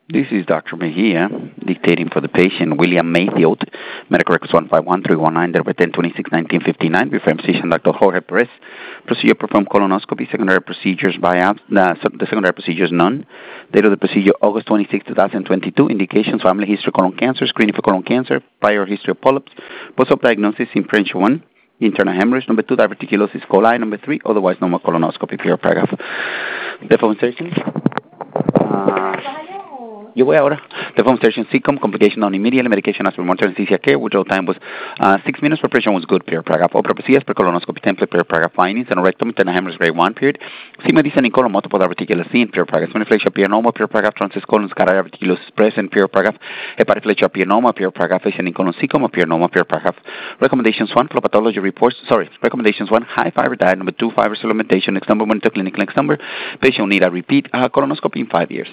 This is Dr. Mejia dictating for the patient, William Mayfield, medical records 151-319, date of 10/26/1959, with physician Dr. Jorge Perez. Procedure performed colonoscopy, secondary procedures the secondary procedures none. Date of the procedure August 26, 2022. Indications: family history colon cancer, screening for colon cancer, prior history of polyps, post-op diagnosis impression 1. Internal hemorrhage. Number 2, diverticulosis coli. Number 3, otherwise normal colonoscopy. Pure paragraph. Demonstration. Yo voy ahora. The phone station CCOM, complication on immediately, medication as per monitor anesthesia care, withdrawal time was 6 minutes, preparation was good, period, paragraph. Opera procedures per colonoscopy template, period, paragraph. Findings, anorrectomy, internal hemorrhage grade 1, period. Sigma descending colon, multiple diverticular scene, period, paragraph. Spiniflexion, period, normal, period, paragraph. Transverse colon, scalar diverticulosis present, period, paragraph. Hepatiflexion, period, normal, period, paragraph. Descending colon, CCOM, period, normal, period, paragraph. Recommendations 1, flow pathology reports, recommendations 1, high fiber diet. Number 2, fiber supplementation. Next number, monitor clinic. Next number, patient will need a repeat colonoscopy in 5 years.